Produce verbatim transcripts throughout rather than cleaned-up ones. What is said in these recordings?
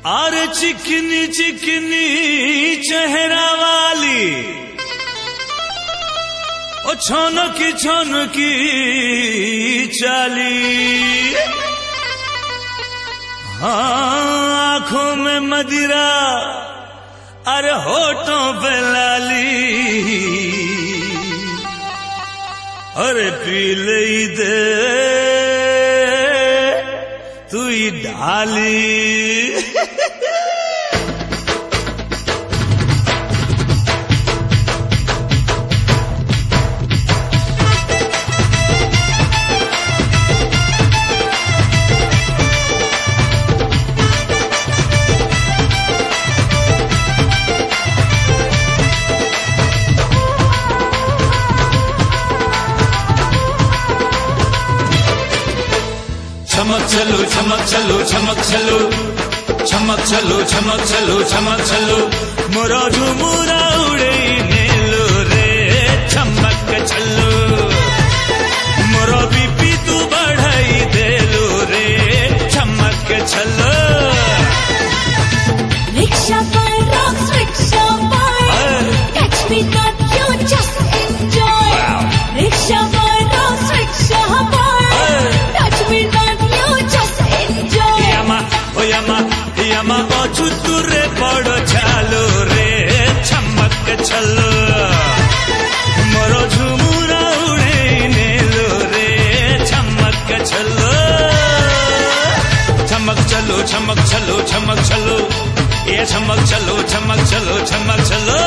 आर चिकनी चिकनी चेहरा वाली ओ छनकी छनकी चाली, हाँ आंखों में मदिरा अरे होठों पे लाली, अरे पी ले दे तू ही ढाली। चमक चलो चमक चलो चमक चलो चमक चलो चमक चलो चमक चलो मोरा झुमुरा उड़े नेलो रे चमक चलो, मोरा बीपी तू बढ़ाई दे लो रे चमक चलो। रिक्शा पर रॉक्स रिक्शा पर catch me not you just enjoy, rickshaw पर रॉक्स रिक्शा पर touch me not यमा अछुतुरे पड़ो चालो रे चमक चलो, मोरो झुमुरा उड़े नेलो रे चमक चलो। चमक चलो चमक चलो चमक चलो ये चमक चलो चमक चलो चमक चलो।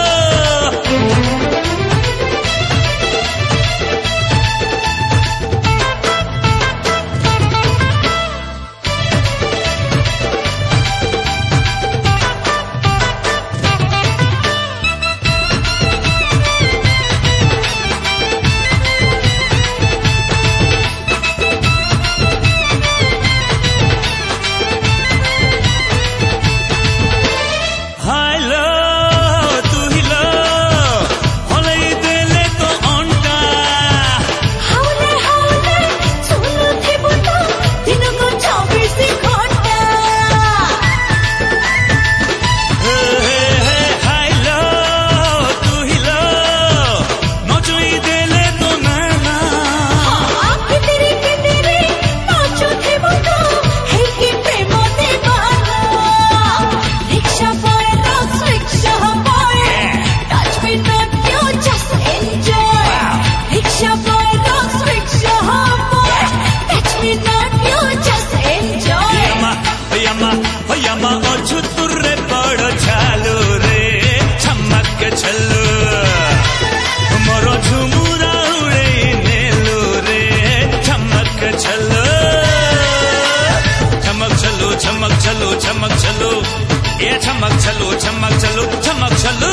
यमा अछुतुरे पड़ो चालो रे चमक चलो, मोरो झुमुरा उड़े नेलो रे चमक चलो। चमक चलो चमक चलो चमक चलो ये चमक चलो चमक चलो चमक चलो।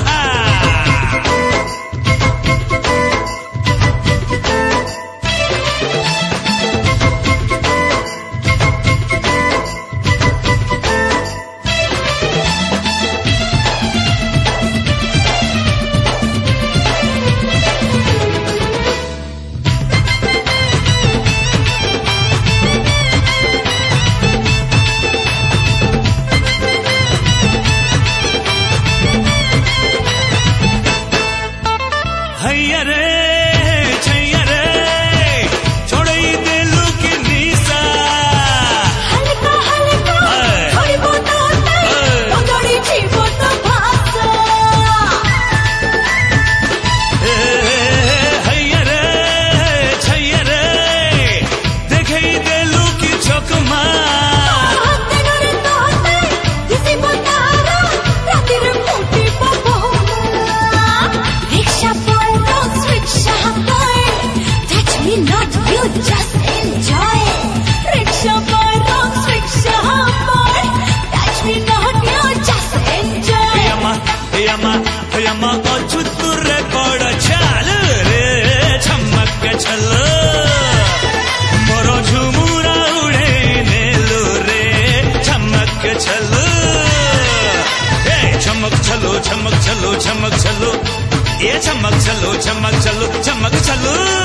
हैया रे छैया रे छोड़ई दे लू की निशा, हल्का हल्का थोड़ी बहुत होता है थोड़ी सी बहुत भाषा। हैया रे छैया रे देखई दे लू की चकमा, just enjoy, rickshaw boy rocks rickshaw boy touch me not you just enjoy। यमा यमा यमा अछुतुरे पड़ो चालो रे चमक चलो, मोरो झुमुरा उड़े नेलो रे चमक चलो। चमक चलो चमक चलो चमक चलो ये चमक चलो चमक चलो चमक चलो।